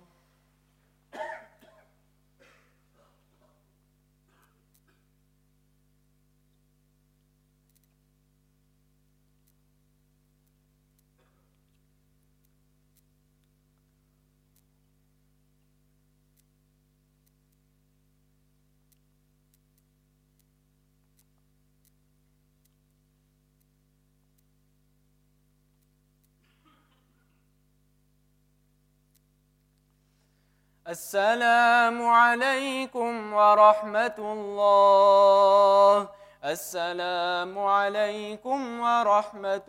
السلام عليكم ورحمة الله السلام عليكم ورحمة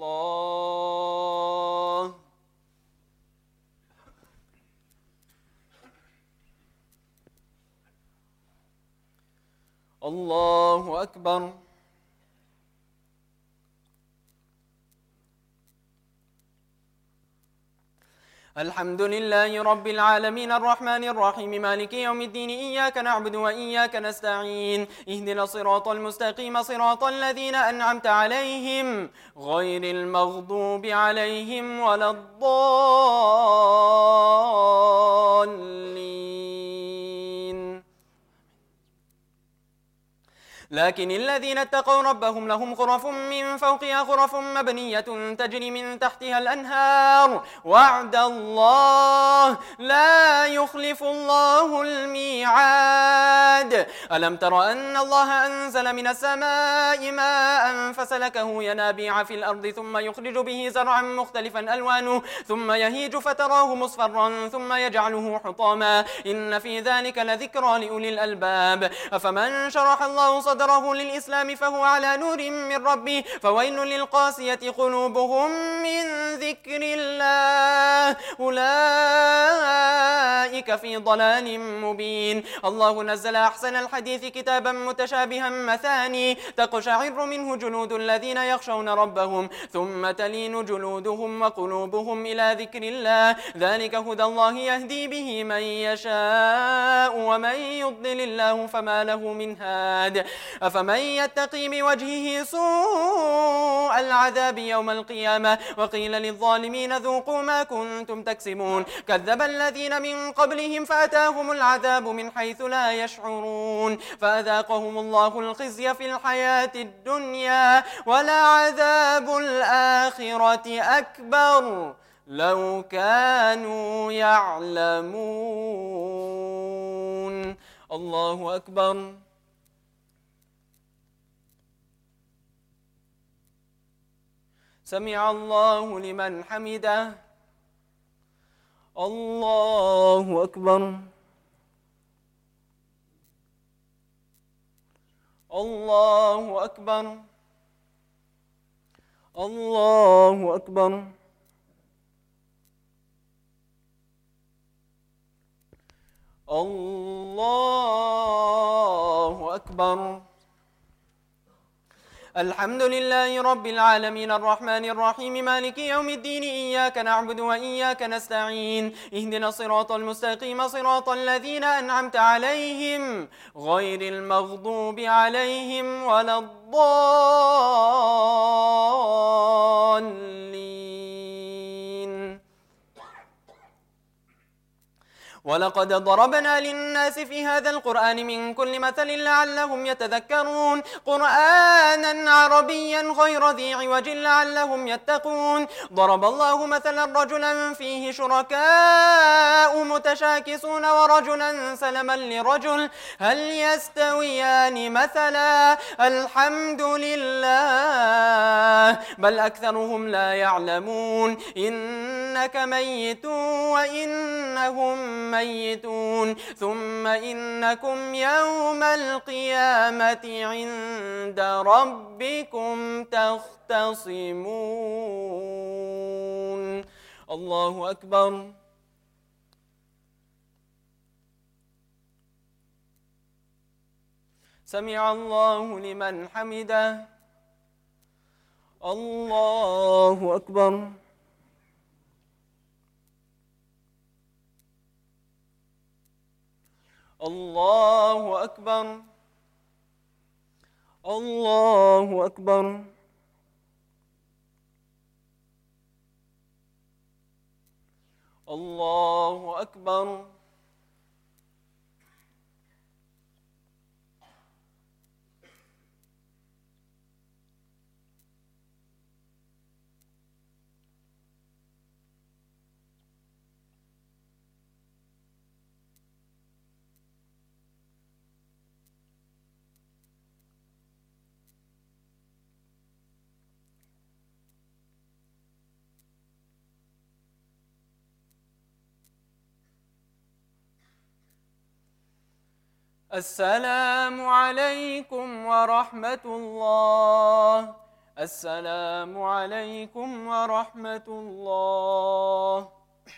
الله الله أكبر الحمد لله رب العالمين الرحمن الرحيم مالك يوم الدين إياك نعبد وإياك نستعين اهدنا الصراط المستقيم صراط الذين أنعمت عليهم غير المغضوب عليهم ولا الضالين لكن الذين اتقوا ربهم لهم غرف من فوقها غرف مبنية تجري من تحتها الأنهار وعد الله لا يخلف الله الميعاد ألم تر أن الله أنزل من السماء ماء فسلكه ينابيع في الأرض ثم يخرج به زرعا مختلفا ألوانه ثم يهيج فتراه مصفرا ثم يجعله حطاما إن في ذلك لذكرى لأولي الألباب أفمن شرح الله صدره للإسلام فهو على نور من ربه فويل للقاسية قلوبهم من ذكر الله أولئك في ضلال مبين الله نزل أحسن الحديث كتابا متشابها مثاني تقشعر منه جلود الذين يخشون ربهم ثم تلين جلودهم وقلوبهم إلى ذكر الله ذلك هدى الله يهدي به من يشاء ومن يضلل الله فما له من هاد أفمن يتقي بوجهه سوء العذاب يوم القيامة وقيل للظالمين ذوقوا ما كنتم تكسبون كذب الذين من قبلهم فأتاهم العذاب من حيث لا يشعرون فأذاقهم الله الخزي في الحياة الدنيا ولعذاب الآخرة أكبر لو كانوا يعلمون الله أكبر سمع الله لمن حمده الله أكبر الله أكبر الله أكبر الله أكبر الحمد لله رب العالمين الرحمن الرحيم مالك يوم الدين إياك نعبد وإياك نستعين اهدنا الصراط المستقيم صراط الذين أنعمت عليهم غير المغضوب عليهم ولا الضالين. ولقد ضربنا للناس في هذا القرآن من كل مثل لعلهم يتذكرون قرآنا عربيا غير ذي عوج لعلهم يتقون. ضرب الله مثلا رجلا فيه شركاء متشاكسون ورجلا سلما لرجل هل يستويان مثلا الحمد لله بل أكثرهم لا يعلمون. إنك ميت وإنهم ميتون ثم إنكم يوم القيامة عند ربكم تختصمون. الله أكبر. سمع الله لمن حمده. الله أكبر. الله أكبر. الله أكبر. الله أكبر. السلام عليكم ورحمة الله. السلام عليكم ورحمة الله.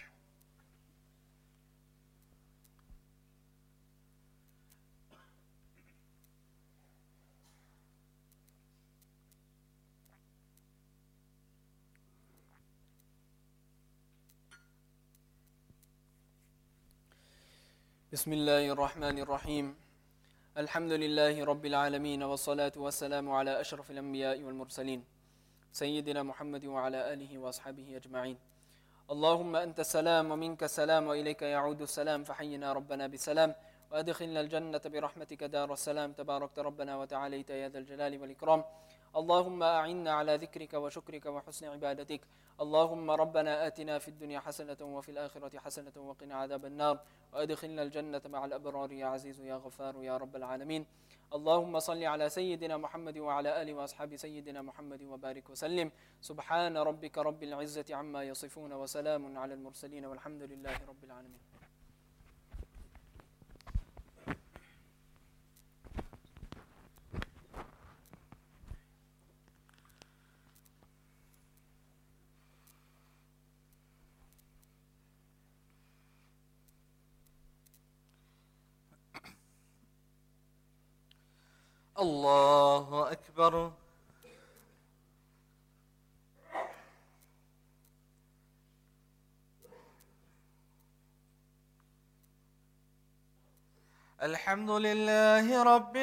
بسم الله الرحمن الرحيم. الحمد لله رب العالمين والصلاة والسلام على أشرف الأنبياء والمرسلين سيدنا محمد وعلى آله وأصحابه أجمعين. اللهم أنت السلام ومنك السلام وإليك يعود السلام فحينا ربنا بسلام وأدخلنا الجنة برحمتك دار السلام. تباركت ربنا وتعاليت يا ذا الجلال والإكرام. اللهم أعنا على ذكرك وشكرك وحسن عبادتك. اللهم ربنا آتنا في الدنيا حسنة وفي الآخرة حسنة وقنا عذاب النار وأدخلنا الجنة مع الأبرار يا عزيز يا غفار يا رب العالمين. اللهم صل على سيدنا محمد وعلى آله وأصحاب سيدنا محمد وبارك وسلم. سبحان ربك رب العزة عما يصفون وسلام على المرسلين والحمد لله رب العالمين. الله أكبر. الحمد لله رب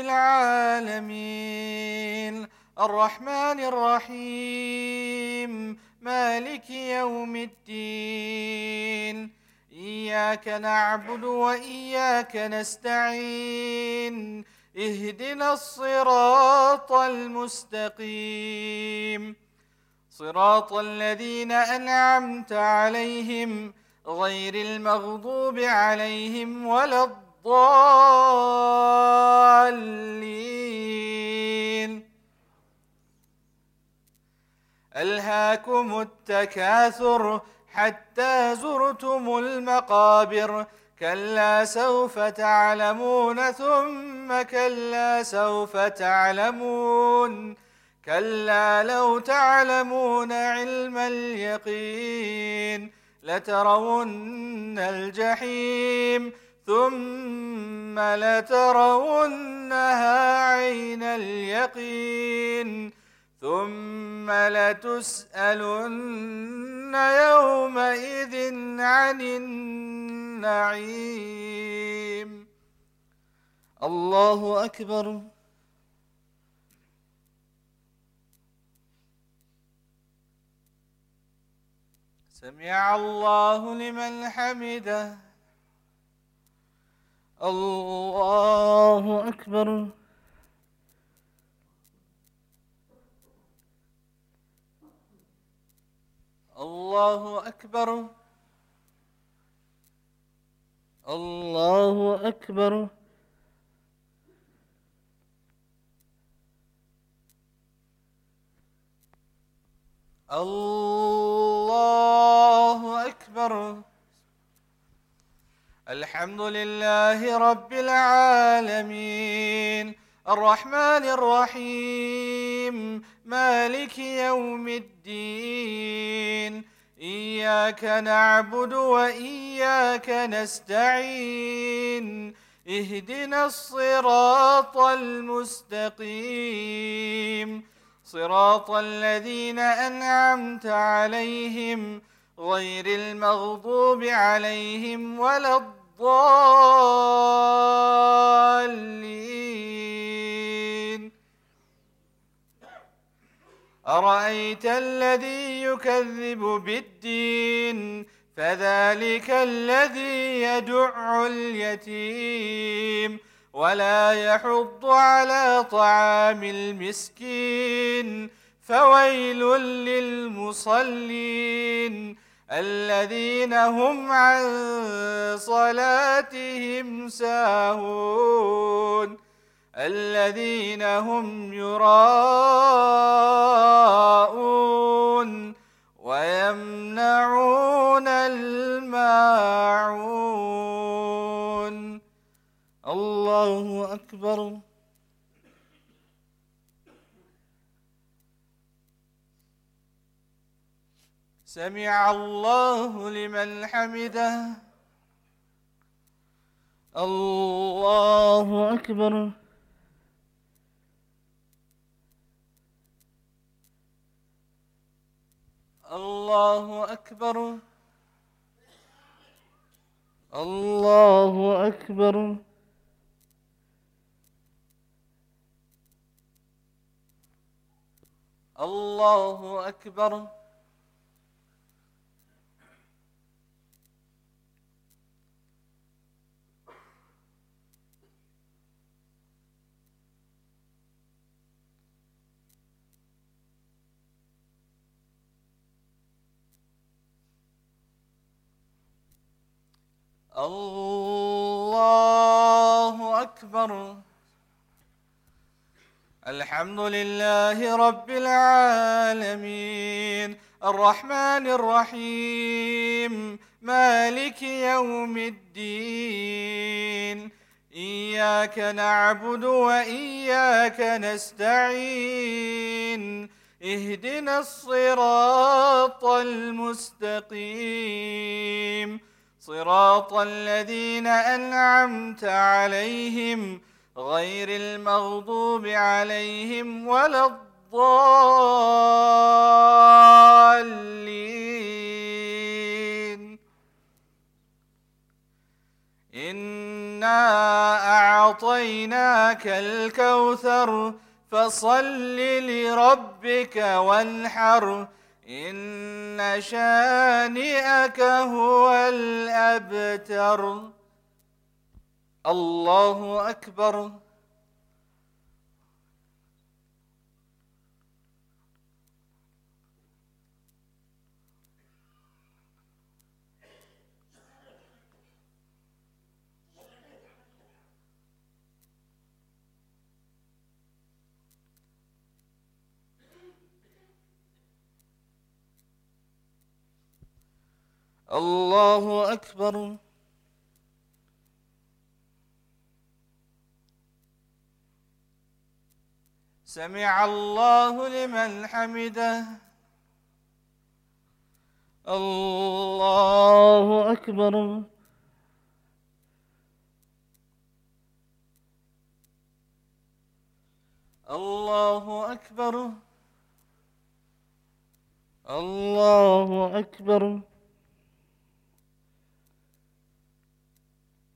العالمين الرحمن الرحيم مالك يوم الدين إياك نعبد وإياك نستعين اهدنا الصراط المستقيم صراط الذين أنعمت عليهم غير المغضوب عليهم ولا الضالين. ألهاكم التكاثر حتى زرتم المقابر كلا سوف تعلمون ثم كلا سوف تعلمون كلا لو تعلمون علم اليقين لترون الجحيم ثم لترونها عين اليقين ثم لتسألن يومئذ عن النعيم. الله أكبر. سمع الله لمن حمده. الله أكبر. الله أكبر. الله أكبر. الله أكبر. الحمد لله رب العالمين الرحمن الرحيم مالك يوم الدين إياك نعبد وإياك نستعين اهدنا الصراط المستقيم صراط الذين أنعمت عليهم غير المغضوب عليهم ولا الضالين. أرأيت الذي يكذب بالدين فذلك الذي يدع اليتيم ولا يحض على طعام المسكين فويل للمصلين الذين هم عن صلاتهم ساهون الذين هم يراءون ويمنعون الماعون. الله أكبر. سمع الله لمن حمده. الله أكبر. الله أكبر. الله أكبر. الله أكبر. الله أكبر. الحمد لله رب العالمين الرحمن الرحيم مالك يوم الدين إياك نعبد وإياك نستعين اهدنا الصراط المستقيم صراط الذين أنعمت عليهم غير المغضوب عليهم ولا الضالين. إنا أعطيناك الكوثر فصل لربك وانحر إن شانئك هو الأبتر. الله أكبر. الله أكبر. سمع الله لمن حمده. الله أكبر. الله أكبر. الله أكبر.